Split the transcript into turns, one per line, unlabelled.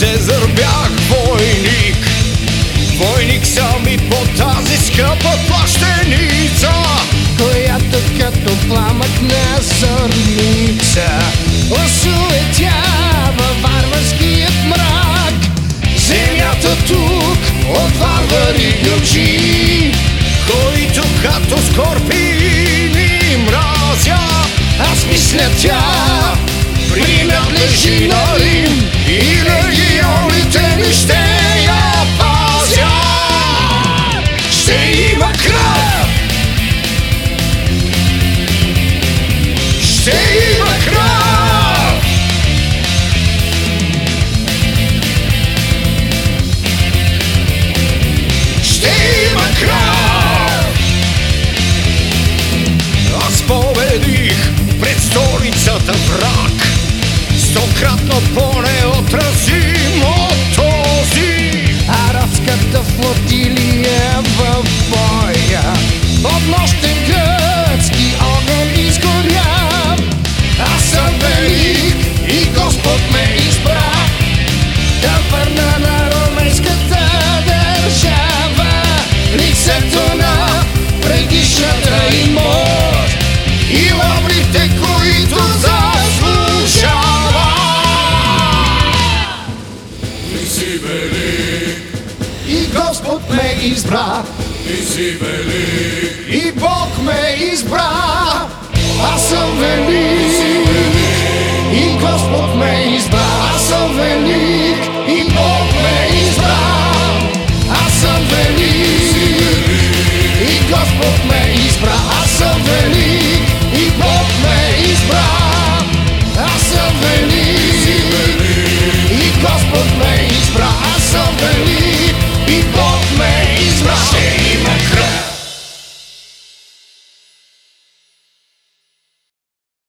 Цезар бях войник. Войник съм и по тази скъпа плащеница,
която като пламък на зорница осуетява варварският мрак.
земята тук от варвари гълчи, които като скорпини мразят.
Аз мисля, тя
принадлежи на Рим и легионите ми ще я пазят. Ще има кръв, ще има кръв. Ще има кръв. Аз победих пред столицата враг, стократно по-неотразим от този.
арабската флотилия в боя под нощен гръцки огън изгоря.
Аз съм велик и Господ ме избра
Да върна на ромейската държава лицето на предишната им мощ
и лаврите, които заслужава. Ти си велик
и Господ ме избра.
ти си велик
И Бог ме избра. Аз съм велик и Господ ме избра. Аз съм велик